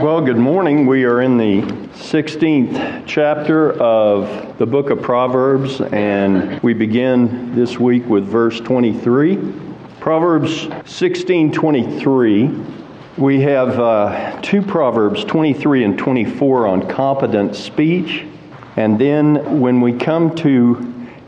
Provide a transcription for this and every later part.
Well, good morning. We are in the 16th chapter of the book of Proverbs, and we begin this week with verse 23. Proverbs 16:23. We have two Proverbs, 23 and 24, on competent speech. And then when we come to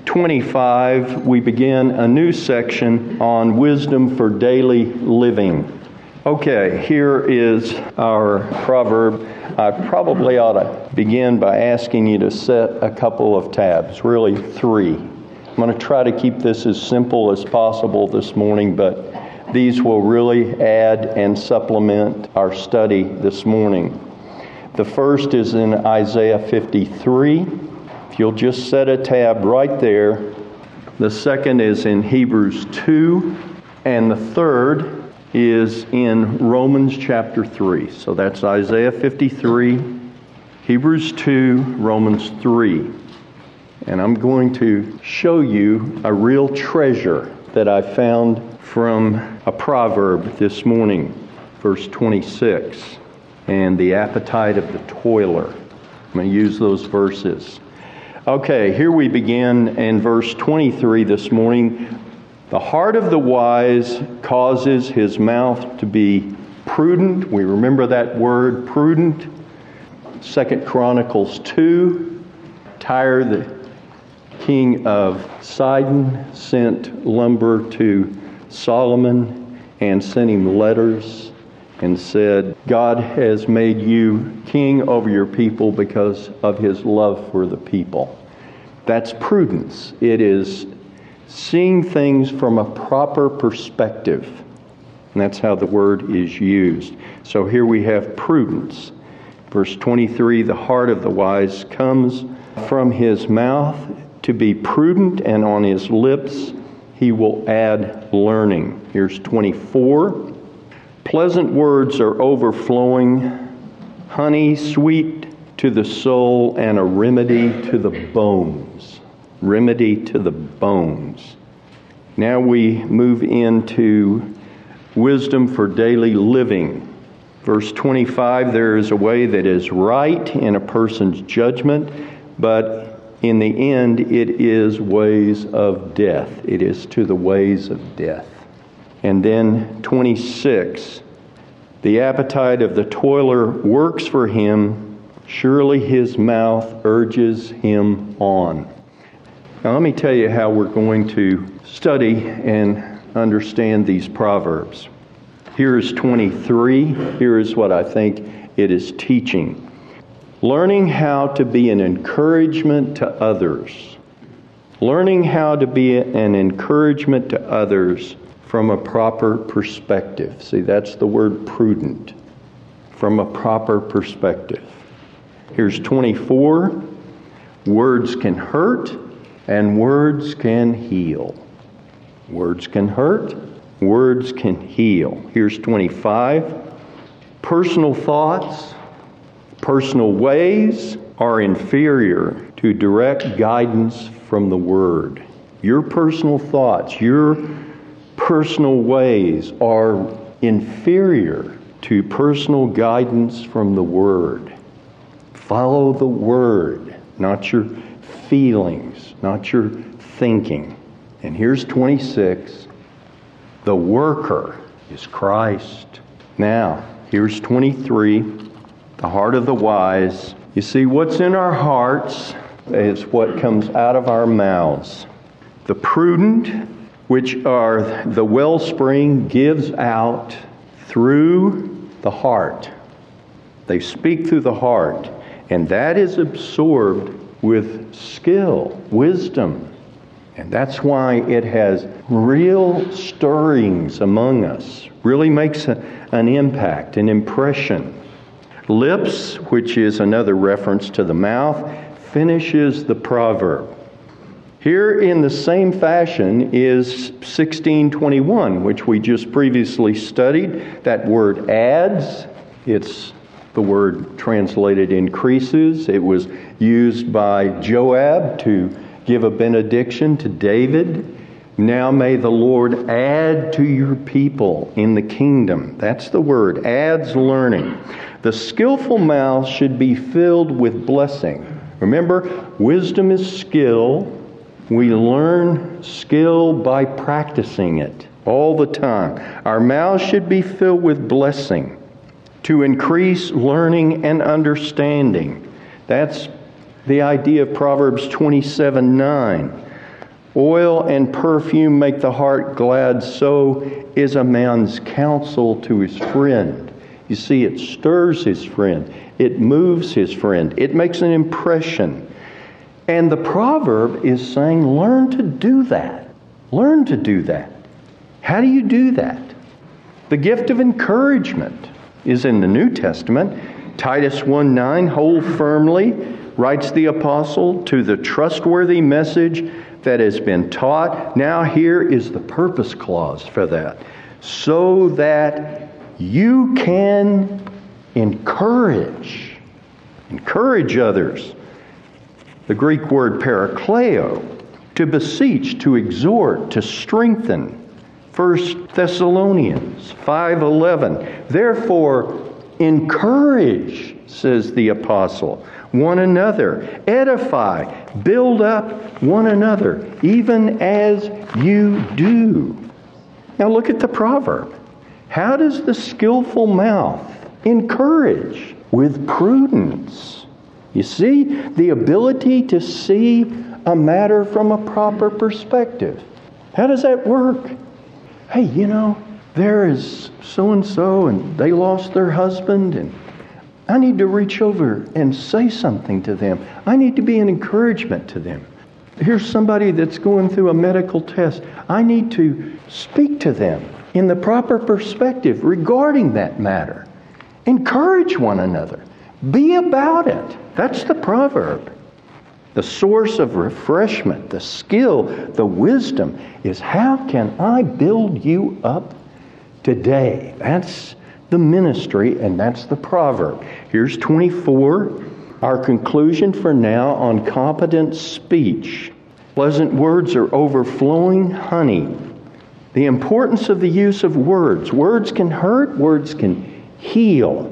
25, we begin a new section on wisdom for daily living. Okay, here is our proverb. I probably ought to begin by asking you to set a couple of tabs, really three. I'm going to try to keep this as simple as possible this morning, but these will really add and supplement our study this morning. The first is in Isaiah 53. If you'll just set a tab right there. The second is in Hebrews 2. And the third is in Romans chapter 3. So that's Isaiah 53, Hebrews 2, Romans 3. And I'm going to show you a real treasure that I found from a proverb this morning, verse 26, and the appetite of the toiler. I'm going to use those verses. Okay, here we begin in verse 23 this morning. The heart of the wise causes his mouth to be prudent. We remember that word, prudent. 2 Chronicles 2. Tyre, the king of Sidon, sent lumber to Solomon and sent him letters and said, God has made you king over your people because of his love for the people. That's prudence. It is seeing things from a proper perspective. And that's how the word is used. So here we have prudence. Verse 23, the heart of the wise comes from his mouth to be prudent, and on his lips he will add learning. Here's 24. Pleasant words are overflowing, honey sweet to the soul, and a remedy to the bones. Remedy to the bones. Now we move into wisdom for daily living. Verse 25, there is a way that is right in a person's judgment, but in the end it is ways of death. It is to the ways of death. And then 26, the appetite of the toiler works for him, surely his mouth urges him on. Now let me tell you how we're going to study and understand these Proverbs. Here is 23. Here is what I think it is teaching. Learning how to be an encouragement to others. Learning how to be an encouragement to others from a proper perspective. See, that's the word prudent. From a proper perspective. Here's 24. Words can hurt, and words can heal. Words can hurt, words can heal. Here's 25. Personal thoughts, personal ways are inferior to direct guidance from the Word. Your personal thoughts, your personal ways are inferior to personal guidance from the Word. Follow the Word, not your feelings, not your thinking. And here's 26. The worker is Christ. Now, here's 23. The heart of the wise. You see, what's in our hearts is what comes out of our mouths. The prudent, which are the wellspring, gives out through the heart. They speak through the heart. And that is absorbed with skill, wisdom. And that's why it has real stirrings among us. Really makes an impact, an impression. Lips, which is another reference to the mouth, finishes the proverb. Here in the same fashion is 16:21, which we just previously studied. That word adds. It's the word translated increases. It was used by Joab to give a benediction to David. Now may the Lord add to your people in the kingdom. That's the word, adds learning. The skillful mouth should be filled with blessing. Remember, wisdom is skill. We learn skill by practicing it all the time. Our mouths should be filled with blessing to increase learning and understanding. That's the idea of Proverbs 27:9. Oil and perfume make the heart glad, so is a man's counsel to his friend. You see, it stirs his friend. It moves his friend. It makes an impression. And the proverb is saying, learn to do that. Learn to do that. How do you do that? The gift of encouragement is in the New Testament. Titus 1:9, hold firmly, writes the apostle, to the trustworthy message that has been taught. Now here is the purpose clause for that. So that you can encourage others. The Greek word parakleo, to beseech, to exhort, to strengthen. 1 Thessalonians 5:11. Therefore, encourage, says the apostle, one another, edify, build up one another, even as you do. Now look at the proverb. How does the skillful mouth encourage? With prudence. You see, the ability to see a matter from a proper perspective. How does that work? Hey, there is so-and-so and they lost their husband, and I need to reach over and say something to them. I need to be an encouragement to them. Here's somebody that's going through a medical test. I need to speak to them in the proper perspective regarding that matter. Encourage one another. Be about it. That's the proverb. The source of refreshment, the skill, the wisdom is, how can I build you up today? That's the ministry, and that's the proverb. Here's 24, our conclusion for now on competent speech. Pleasant words are overflowing honey. The importance of the use of words. Words can hurt, words can heal.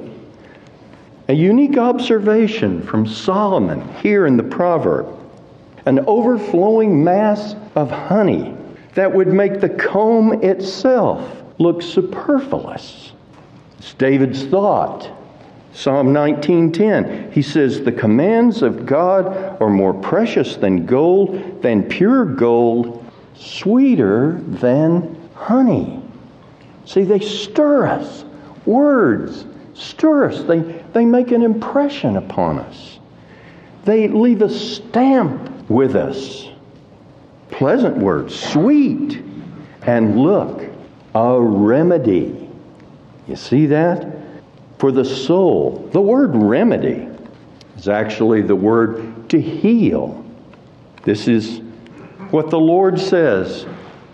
A unique observation from Solomon here in the proverb. An overflowing mass of honey that would make the comb itself look superfluous. It's David's thought. Psalm 19:10, he says, the commands of God are more precious than gold, than pure gold, sweeter than honey. See, they stir us. Words stir us. They make an impression upon us. They leave a stamp with us. Pleasant words, sweet, and look, a remedy. You see that? For the soul. The word remedy is actually the word to heal. This is what the Lord says.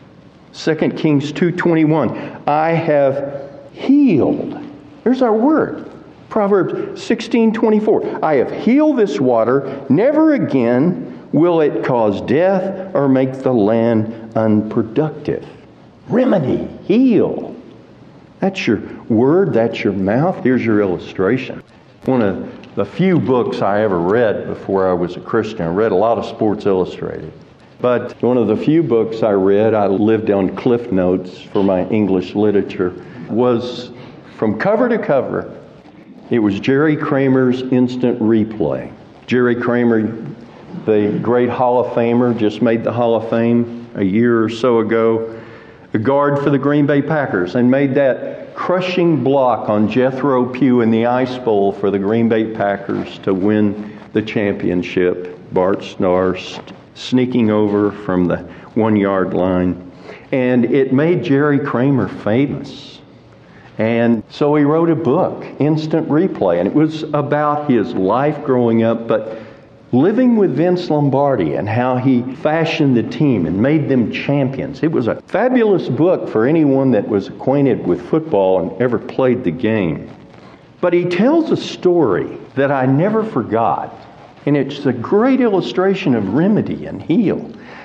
2 Kings 2:21. I have healed. There's our word. Proverbs 16:24. I have healed this water. Never again will it cause death or make the land unproductive. Remedy, heal. That's your word, that's your mouth. Here's your illustration. One of the few books I ever read before I was a Christian. I read a lot of Sports Illustrated. But one of the few books I read, I lived on Cliff Notes for my English literature, was from cover to cover. It was Jerry Kramer's Instant Replay. Jerry Kramer, the great Hall of Famer, just made the Hall of Fame a year or so ago. A guard for the Green Bay Packers, and made that crushing block on Jethro Pugh in the Ice Bowl for the Green Bay Packers to win the championship. Bart Starr sneaking over from the 1-yard line. And it made Jerry Kramer famous. And so he wrote a book, Instant Replay, and it was about his life growing up, but living with Vince Lombardi and how he fashioned the team and made them champions. It was a fabulous book for anyone that was acquainted with football and ever played the game. But he tells a story that I never forgot, and it's a great illustration of remedy and heal.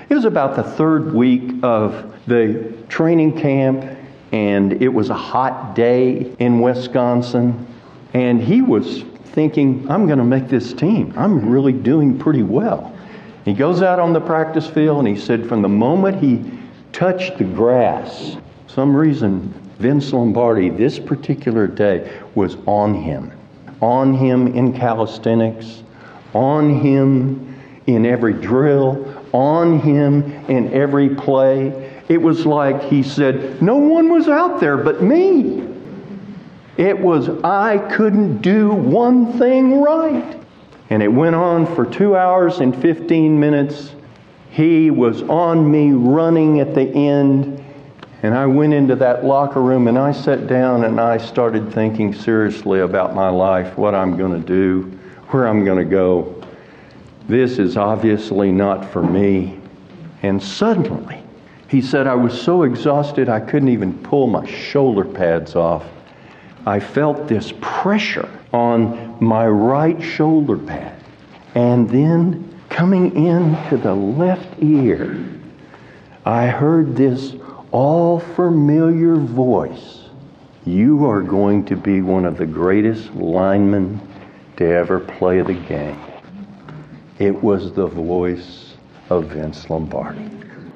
It was about the third week of the training camp, and it was a hot day in Wisconsin. And he was thinking, I'm going to make this team. I'm really doing pretty well. He goes out on the practice field, and he said from the moment he touched the grass, some reason Vince Lombardi this particular day was on him in calisthenics, on him in every drill, on him in every play. It was like he said, no one was out there but me. It was, I couldn't do one thing right. And it went on for 2 hours and 15 minutes. He was on me running at the end. And I went into that locker room and I sat down and I started thinking seriously about my life, what I'm going to do, where I'm going to go. This is obviously not for me. And suddenly, he said, I was so exhausted I couldn't even pull my shoulder pads off. I felt this pressure on my right shoulder pad. And then coming into the left ear, I heard this all familiar voice. You are going to be one of the greatest linemen to ever play the game. It was the voice of Vince Lombardi.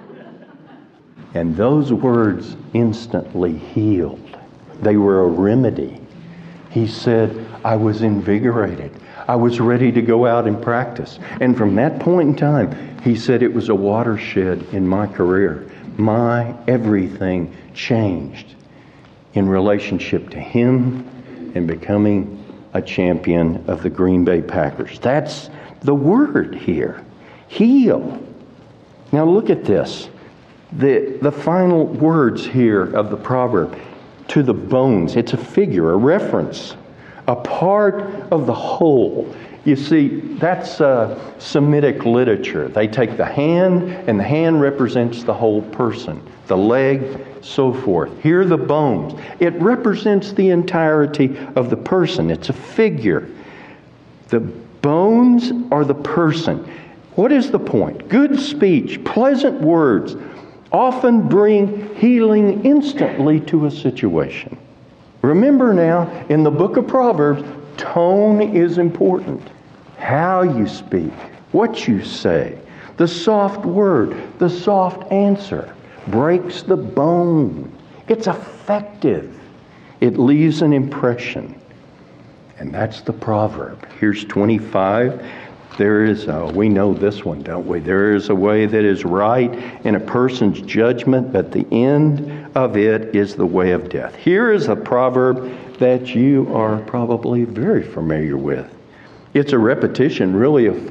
And those words instantly healed. They were a remedy. He said, I was invigorated. I was ready to go out and practice. And from that point in time, he said it was a watershed in my career. My everything changed in relationship to him and becoming a champion of the Green Bay Packers. That's the word here. Heal. Now look at this. The final words here of the proverb. To the bones. It's a figure, a reference. A part of the whole. You see, that's Semitic literature. They take the hand, and the hand represents the whole person. The leg, so forth. Here are the bones. It represents the entirety of the person. It's a figure. The bones are the person. What is the point? Good speech, pleasant words, often bring healing instantly to a situation. Remember now, in the book of Proverbs, tone is important. How you speak, what you say, the soft word, the soft answer breaks the bone. It's effective. It leaves an impression. And that's the proverb. Here's 25. There is we know this one, don't we? There is a way that is right in a person's judgment, but the end of it is the way of death. Here is a proverb that you are probably very familiar with. It's a repetition, really, of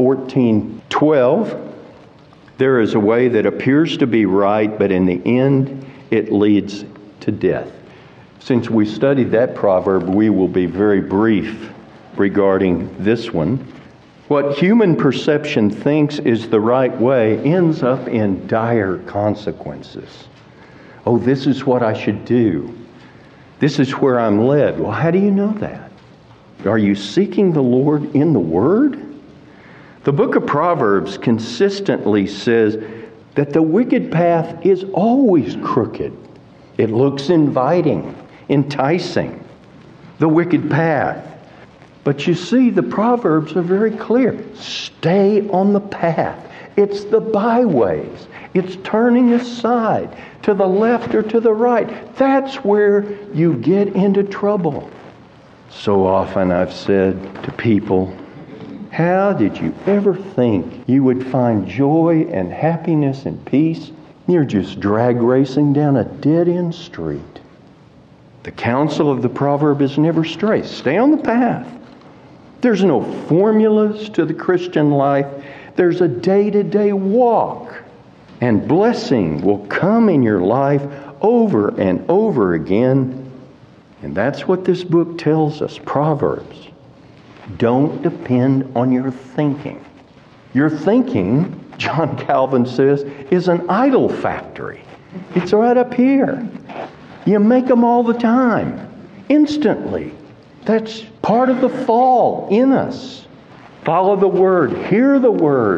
14:12. There is a way that appears to be right, but in the end, it leads to death. Since we studied that proverb, we will be very brief regarding this one. What human perception thinks is the right way ends up in dire consequences. Oh, this is what I should do. This is where I'm led. Well, how do you know that? Are you seeking the Lord in the Word? The book of Proverbs consistently says that the wicked path is always crooked. It looks inviting, enticing. The wicked path. But you see, the Proverbs are very clear. Stay on the path. It's the byways. It's turning aside to the left or to the right. That's where you get into trouble. So often I've said to people, how did you ever think you would find joy and happiness and peace? You're just drag racing down a dead-end street. The counsel of the proverb is never stray. Stay on the path. There's no formulas to the Christian life. There's a day-to-day walk. And blessing will come in your life over and over again. And that's what this book tells us, Proverbs. Don't depend on your thinking. Your thinking, John Calvin says, is an idol factory. It's right up here. You make them all the time, instantly. That's part of the fall in us. Follow the Word, hear the Word,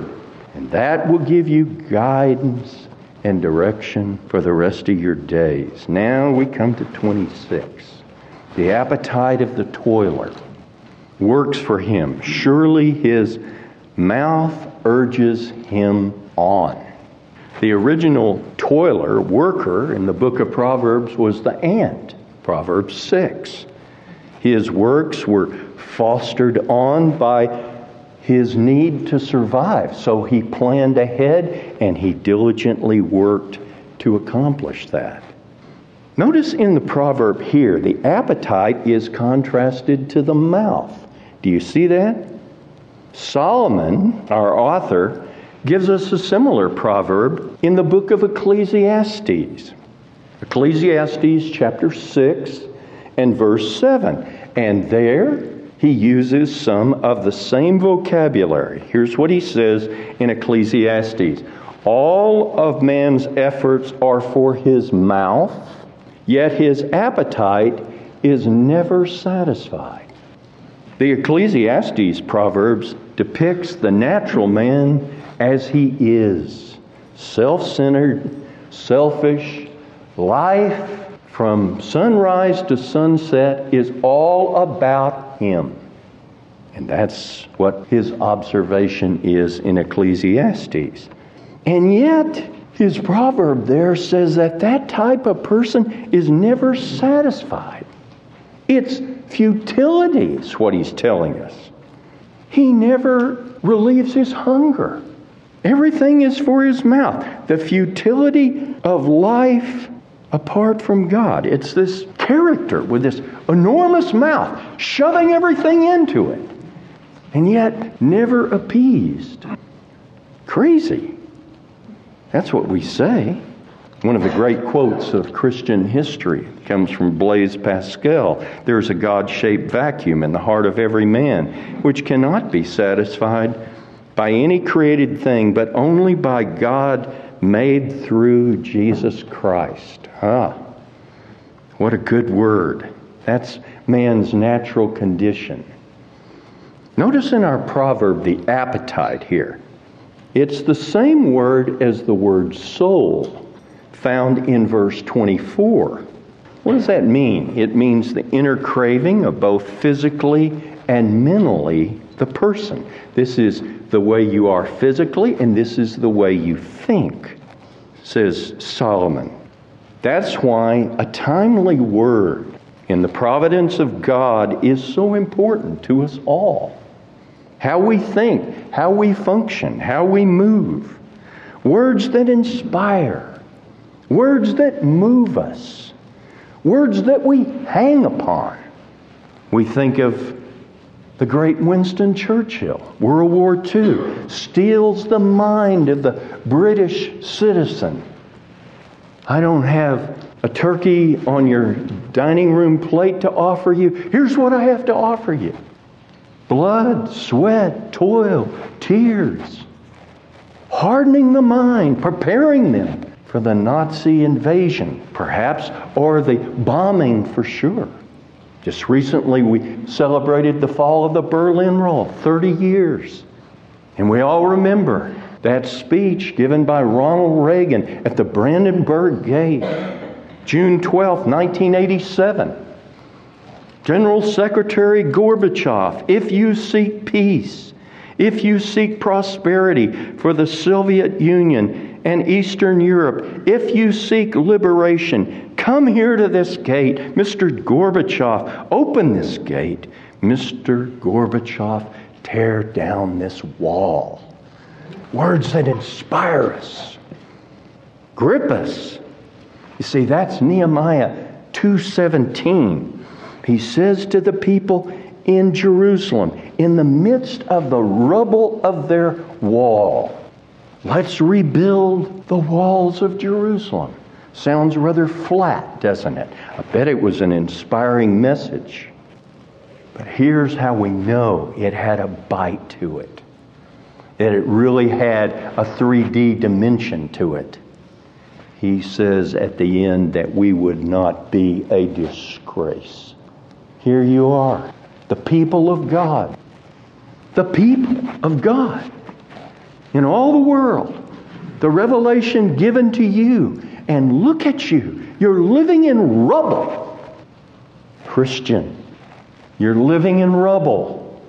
And that will give you guidance and direction for the rest of your days. Now we come to 26. The appetite of the toiler works for him. Surely his mouth urges him on. The original toiler, worker in the book of Proverbs was the ant. Proverbs 6. His works were fostered on by his need to survive. So he planned ahead and he diligently worked to accomplish that. Notice in the proverb here, the appetite is contrasted to the mouth. Do you see that? Solomon, our author, gives us a similar proverb in the book of Ecclesiastes. Ecclesiastes chapter 6 and verse 7. And there he uses some of the same vocabulary. Here's what he says in Ecclesiastes. All of man's efforts are for his mouth, yet his appetite is never satisfied. The Ecclesiastes Proverbs depicts the natural man as he is. Self-centered, selfish. Life from sunrise to sunset is all about him. And that's what his observation is in Ecclesiastes. And yet, his proverb there says that type of person is never satisfied. It's futility, is what he's telling us. He never relieves his hunger. Everything is for his mouth. The futility of life apart from God. It's this character with this enormous mouth, shoving everything into it, and yet never appeased. Crazy. That's what we say. One of the great quotes of Christian history comes from Blaise Pascal. There's a God-shaped vacuum in the heart of every man, which cannot be satisfied by any created thing, but only by God made through Jesus Christ. What a good word. That's man's natural condition. Notice in our proverb the appetite here. It's the same word as the word soul found in verse 24. What does that mean? It means the inner craving of both physically and mentally the person. This is the way you are physically, and this is the way you think, says Solomon. That's why a timely word in the providence of God is so important to us all. How we think, how we function, how we move. Words that inspire. Words that move us. Words that we hang upon. We think of the great Winston Churchill, World War II, steals the mind of the British citizen. I don't have a turkey on your dining room plate to offer you. Here's what I have to offer you. Blood, sweat, toil, tears. Hardening the mind, preparing them for the Nazi invasion, perhaps, or the bombing for sure. Just recently we celebrated the fall of the Berlin Wall, 30 years. And we all remember that speech given by Ronald Reagan at the Brandenburg Gate, June 12, 1987. General Secretary Gorbachev, if you seek peace, if you seek prosperity for the Soviet Union and Eastern Europe, if you seek liberation, come here to this gate. Mr. Gorbachev, open this gate. Mr. Gorbachev, tear down this wall. Words that inspire us, grip us. You see, that's Nehemiah 2:17. He says to the people in Jerusalem, in the midst of the rubble of their wall, let's rebuild the walls of Jerusalem. Sounds rather flat, doesn't it? I bet it was an inspiring message. But here's how we know it had a bite to it. That it really had a 3D dimension to it. He says at the end that we would not be a disgrace. Here you are, the people of God. The people of God. in all the world. The revelation given to you. And look at you. You're living in rubble. Christian, you're living in rubble.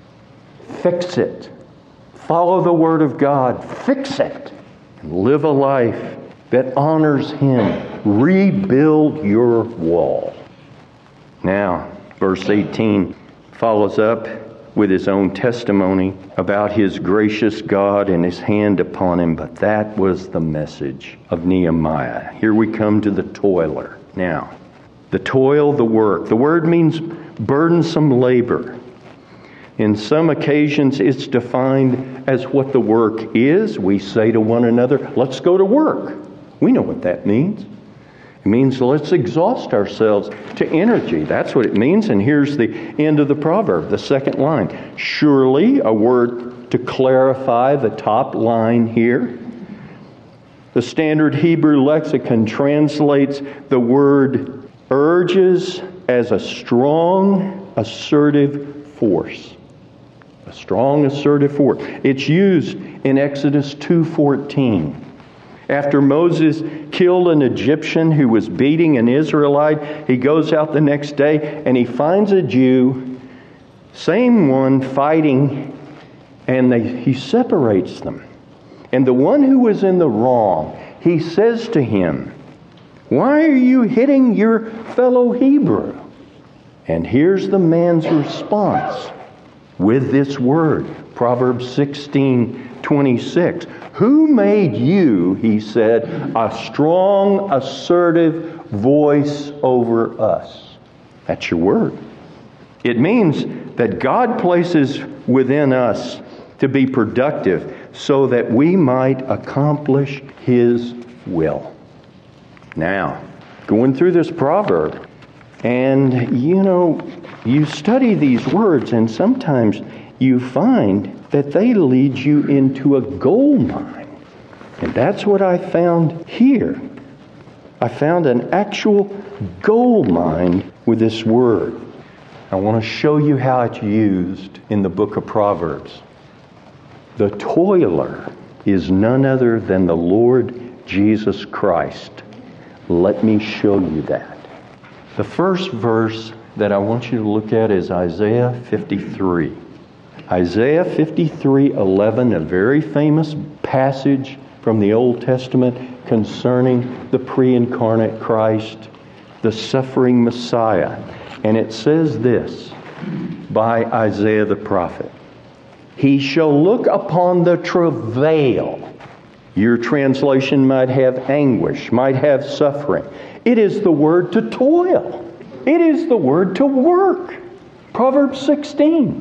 Fix it. Follow the Word of God. Fix it. And live a life that honors Him. Rebuild your wall. Now, verse 18 follows up with his own testimony about his gracious God and his hand upon him. But that was the message of Nehemiah. Here we come to the toiler. Now, the toil, the work. The word means burdensome labor. In some occasions, it's defined as what the work is. We say to one another, let's go to work. We know what that means. It means let's exhaust ourselves to energy. That's what it means. And here's the end of the proverb, the second line. Surely, a word to clarify the top line here. The Standard Hebrew Lexicon translates the word urges as a strong, assertive force. A strong, assertive force. It's used in Exodus 2:14. After Moses killed an Egyptian who was beating an Israelite, he goes out the next day and he finds a Jew, same one fighting, and he separates them. And the one who was in the wrong, he says to him, "Why are you hitting your fellow Hebrew?" And here's the man's response with this word, Proverbs 16:26. Who made you, he said, a strong, assertive voice over us? That's your word. It means that God places within us to be productive so that we might accomplish His will. Now, going through this proverb, and you study these words, and sometimes you find that they lead you into a gold mine. And that's what I found here. I found an actual gold mine with this word. I want to show you how it's used in the book of Proverbs. The toiler is none other than the Lord Jesus Christ. Let me show you that. The first verse that I want you to look at is Isaiah 53. Isaiah 53:11, a very famous passage from the Old Testament concerning the pre-incarnate Christ, the suffering Messiah. And it says this by Isaiah the prophet. He shall look upon the travail. Your translation might have anguish, might have suffering. It is the word to toil. It is the word to work. Proverbs 16.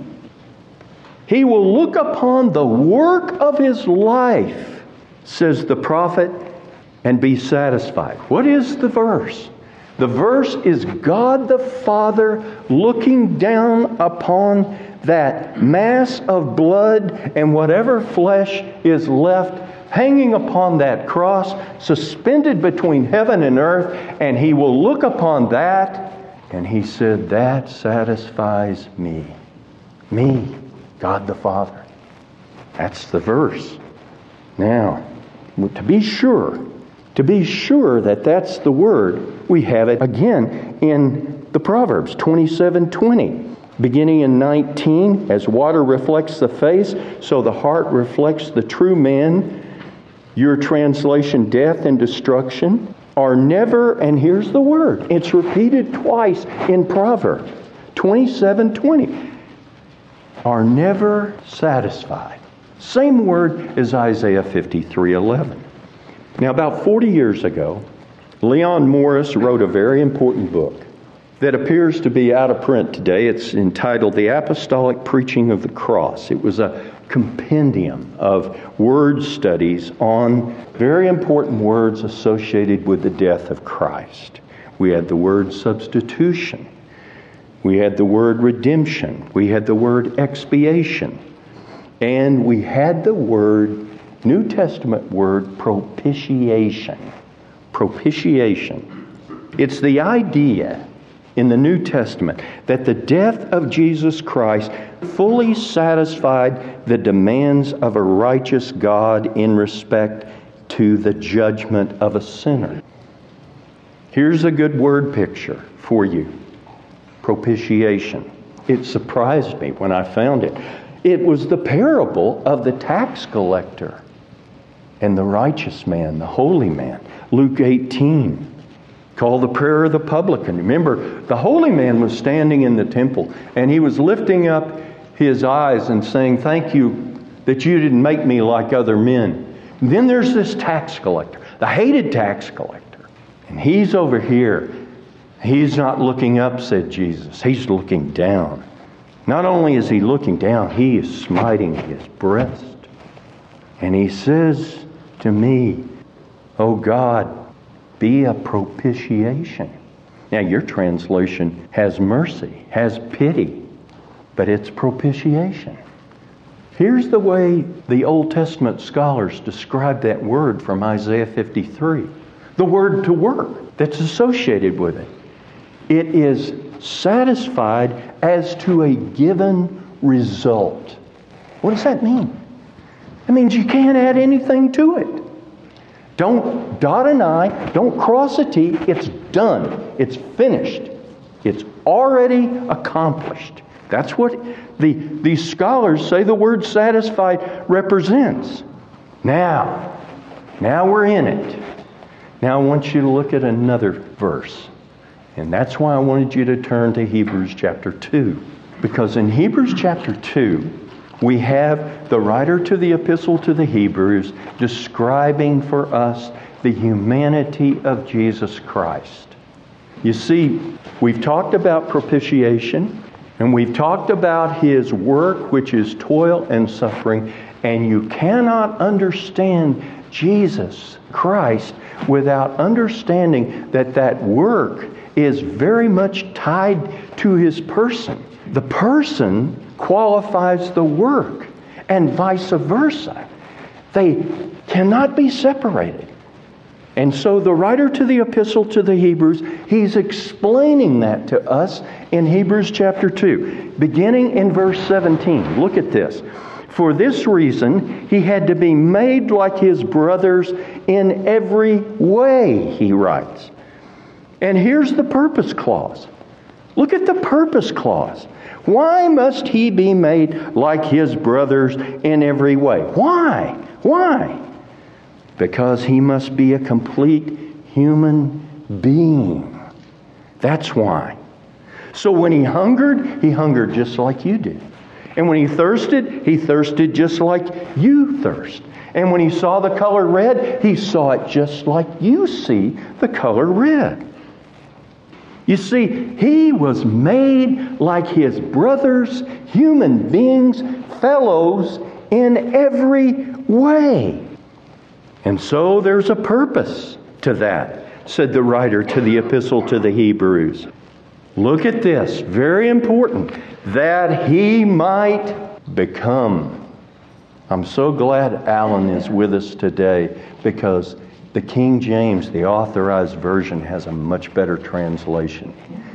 He will look upon the work of his life, says the prophet, and be satisfied. What is the verse? The verse is God the Father looking down upon that mass of blood and whatever flesh is left hanging upon that cross, suspended between heaven and earth, and He will look upon that, and He said, that satisfies me. Me. God the Father. That's the verse. Now, to be sure that that's the word, we have it again in the Proverbs 27:20. Beginning in 19, as water reflects the face, so the heart reflects the true man. Your translation, death and destruction, are never, and here's the word, it's repeated twice in Proverbs 27:20. Are never satisfied. Same word as Isaiah 53:11. Now, about 40 years ago, Leon Morris wrote a very important book that appears to be out of print today. It's entitled The Apostolic Preaching of the Cross. It was a compendium of word studies on very important words associated with the death of Christ. We had the word substitution. We had the word redemption. We had the word expiation. And we had the word, New Testament word, propitiation. Propitiation. It's the idea in the New Testament that the death of Jesus Christ fully satisfied the demands of a righteous God in respect to the judgment of a sinner. Here's a good word picture for you. Propitiation. It surprised me when I found it. It was the parable of the tax collector and the righteous man, the holy man. Luke 18, called the prayer of the publican. Remember, the holy man was standing in the temple and he was lifting up his eyes and saying, "Thank you that you didn't make me like other men." And then there's this tax collector, the hated tax collector. And he's over here. He's not looking up, said Jesus. He's looking down. Not only is he looking down, he is smiting his breast. And he says to me, "Oh God, be a propitiation." Now your translation has mercy, has pity, but it's propitiation. Here's the way the Old Testament scholars describe that word from Isaiah 53. The word to work that's associated with it. It is satisfied as to a given result. What does that mean? It means you can't add anything to it. Don't dot an I, don't cross a T. It's done. It's finished. It's already accomplished. That's what these scholars say the word satisfied represents. Now we're in it. Now I want you to look at another verse. And that's why I wanted you to turn to Hebrews chapter 2. Because in Hebrews chapter 2, we have the writer to the epistle to the Hebrews describing for us the humanity of Jesus Christ. You see, we've talked about propitiation, and we've talked about His work, which is toil and suffering, and you cannot understand Jesus Christ without understanding that that work is very much tied to His person. The person qualifies the work, and vice versa. They cannot be separated. And so the writer to the epistle to the Hebrews, he's explaining that to us in Hebrews chapter 2, beginning in verse 17. Look at this. For this reason, he had to be made like his brothers in every way, he writes. And here's the purpose clause. Look at the purpose clause. Why must he be made like his brothers in every way? Why? Why? Because he must be a complete human being. That's why. So when he hungered just like you did. And when he thirsted just like you thirst. And when he saw the color red, he saw it just like you see the color red. You see, he was made like his brothers, human beings, fellows in every way. And so there's a purpose to that, said the writer to the epistle to the Hebrews. Look at this, very important, that he might become. I'm so glad Alan is with us today, because the King James, the Authorized Version, has a much better translation.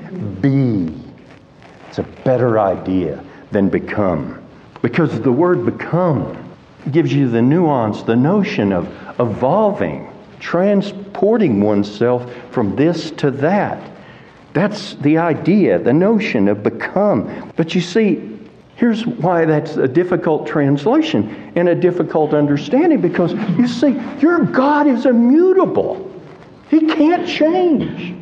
Be. It's a better idea than become. Because the word become gives you the nuance, the notion of evolving, transporting oneself from this to that. That's the idea, the notion of become. But you see, here's why that's a difficult translation and a difficult understanding, because you see, your God is immutable. He can't change.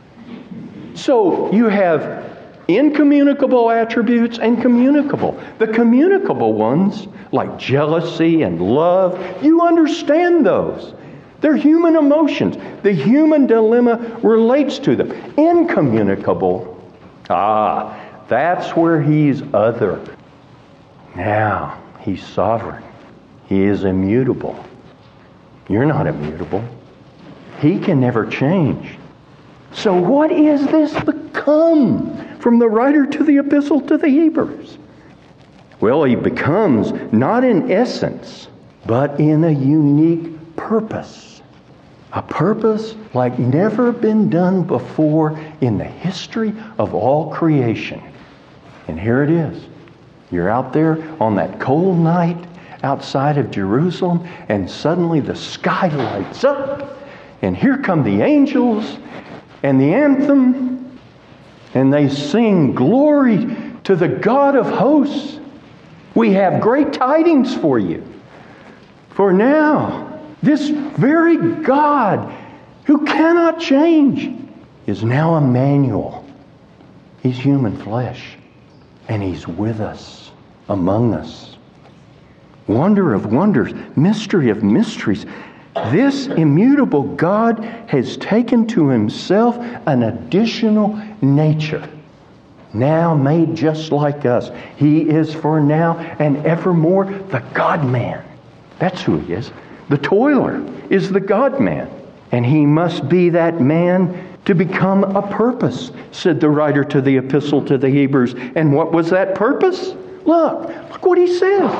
So you have incommunicable attributes and communicable. The communicable ones, like jealousy and love, you understand those. They're human emotions. The human dilemma relates to them. Incommunicable, that's where He's other. Now, He's sovereign. He is immutable. You're not immutable. He can never change. So what is this become from the writer to the epistle to the Hebrews? Well, he becomes not in essence, but in a unique purpose. A purpose like never been done before in the history of all creation. And here it is. You're out there on that cold night outside of Jerusalem, and suddenly the sky lights up, and here come the angels and the anthem, and they sing glory to the God of hosts. We have great tidings for you. For now, this very God who cannot change is now Emmanuel. He's human flesh, and He's with us, among us. Wonder of wonders, mystery of mysteries. This immutable God has taken to Himself an additional nature, now made just like us. He is for now and evermore the God-man. That's who He is. The toiler is the God-man. And He must be that man to become a purpose, said the writer to the epistle to the Hebrews. And what was that purpose? Look what he says.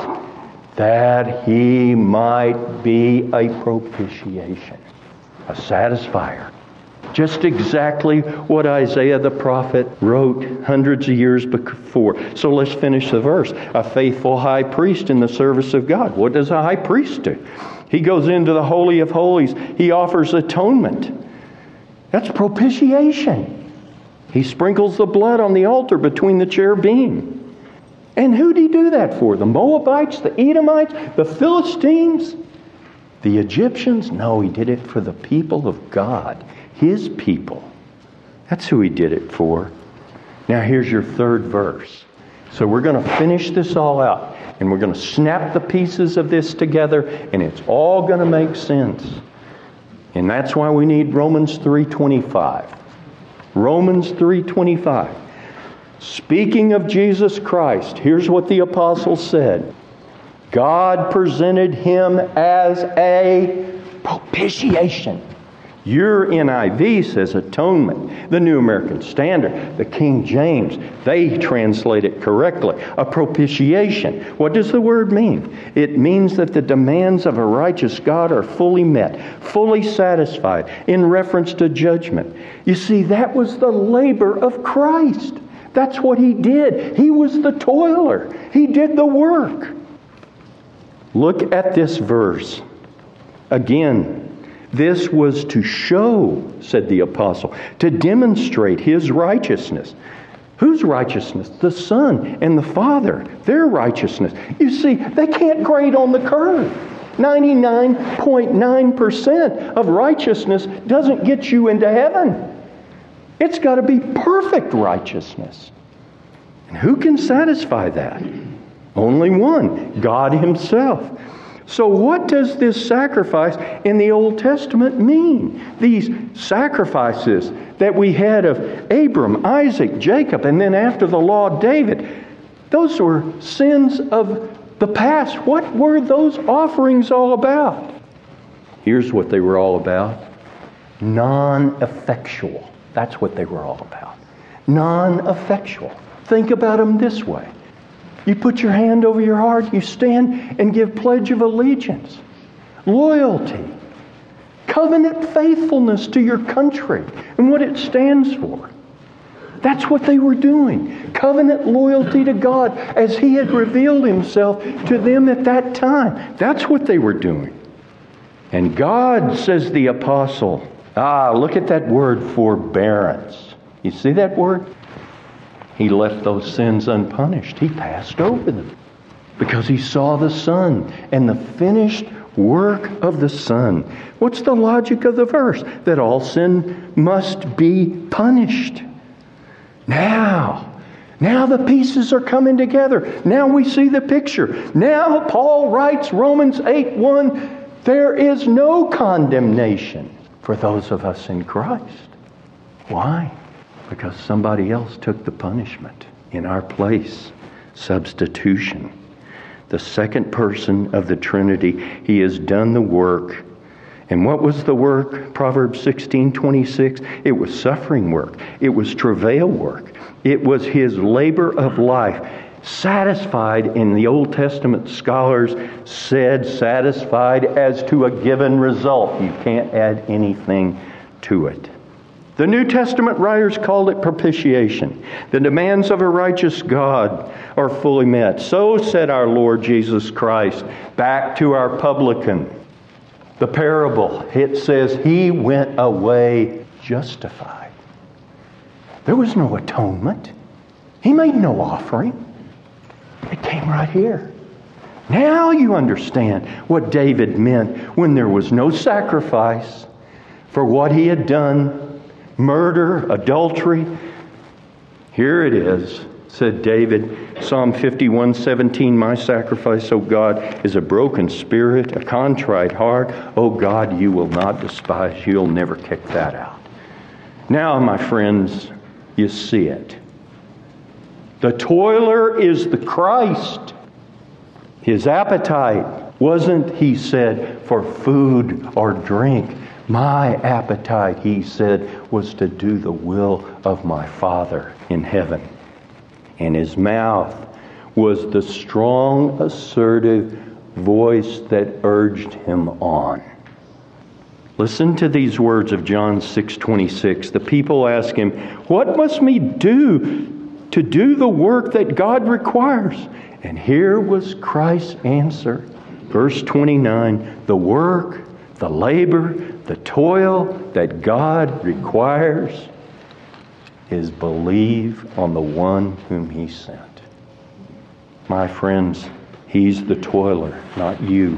That He might be a propitiation, a satisfier. Just exactly what Isaiah the prophet wrote hundreds of years before. So let's finish the verse. A faithful high priest in the service of God. What does a high priest do? He goes into the Holy of Holies. He offers atonement. That's propitiation. He sprinkles the blood on the altar between the cherubim. And who did He do that for? The Moabites, the Edomites, the Philistines, the Egyptians? No, He did it for the people of God, His people. That's who He did it for. Now here's your third verse. So we're going to finish this all out. And we're going to snap the pieces of this together, and it's all going to make sense. And that's why we need Romans 3:25. Romans 3:25. Speaking of Jesus Christ, here's what the apostle said. God presented Him as a propitiation. Your NIV says atonement. The New American Standard, the King James, they translate it correctly. A propitiation. What does the word mean? It means that the demands of a righteous God are fully met, fully satisfied in reference to judgment. You see, that was the labor of Christ. That's what He did. He was the toiler. He did the work. Look at this verse. Again, this was to show, said the apostle, to demonstrate His righteousness. Whose righteousness? The Son and the Father. Their righteousness. You see, they can't grade on the curve. 99.9% of righteousness doesn't get you into heaven. It's got to be perfect righteousness. And who can satisfy that? Only one, God Himself. So what does this sacrifice in the Old Testament mean? These sacrifices that we had of Abram, Isaac, Jacob, and then after the law, David, those were sins of the past. What were those offerings all about? Here's what they were all about. Non-effectual. That's what they were all about. Non-effectual. Think about them this way. You put your hand over your heart, you stand and give pledge of allegiance, loyalty, covenant faithfulness to your country and what it stands for. That's what they were doing. Covenant loyalty to God as He had revealed Himself to them at that time. That's what they were doing. And God, says the apostle, look at that word, forbearance. You see that word? He left those sins unpunished. He passed over them because He saw the Son and the finished work of the Son. What's the logic of the verse? That all sin must be punished. Now the pieces are coming together. Now we see the picture. Now Paul writes Romans 8:1, there is no condemnation for those of us in Christ. Why? Because somebody else took the punishment in our place. Substitution. The second person of the Trinity, He has done the work. And what was the work? Proverbs 16:26. It was suffering work. It was travail work. It was His labor of life. Satisfied, in the Old Testament scholars said satisfied as to a given result. You can't add anything to it. The New Testament writers called it propitiation. The demands of a righteous God are fully met. So said our Lord Jesus Christ back to our publican. The parable, it says, He went away justified. There was no atonement. He made no offering. It came right here. Now you understand what David meant when there was no sacrifice for what he had done, murder, adultery. Here it is, said David, Psalm 51:17, my sacrifice, O God, is a broken spirit, a contrite heart. O God, you will not despise. You'll never kick that out. Now, my friends, you see it. The toiler is the Christ. His appetite wasn't, he said, for food or drink. My appetite, he said, was to do the will of my Father in heaven. And his mouth was the strong, assertive voice that urged him on. Listen to these words of John 6:26. The people ask him, what must we do to do the work that God requires? And here was Christ's answer. Verse 29, the work, the labor, the toil that God requires is believe on the one whom He sent. My friends, He's the toiler, not you.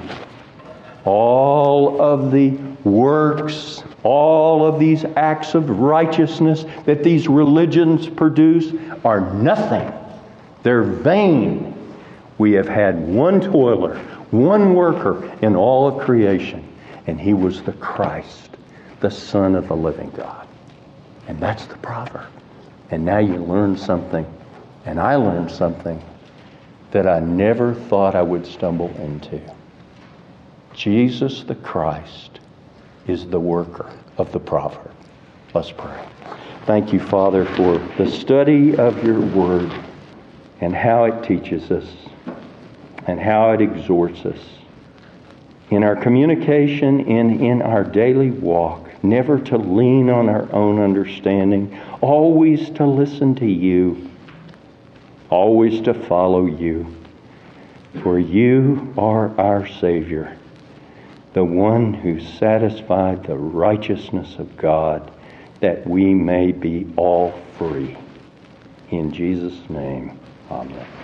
All of the works, all of these acts of righteousness that these religions produce are nothing. They're vain. We have had one toiler, one worker in all of creation, and He was the Christ, the Son of the living God. And that's the proverb. And now you learn something, and I learned something that I never thought I would stumble into. Jesus the Christ is the worker of the proverb. Let's pray. Thank you, Father, for the study of your word and how it teaches us and how it exhorts us in our communication and in our daily walk, never to lean on our own understanding, always to listen to you, always to follow you. For you are our Savior, the one who satisfied the righteousness of God, that we may be all free. In Jesus' name, amen.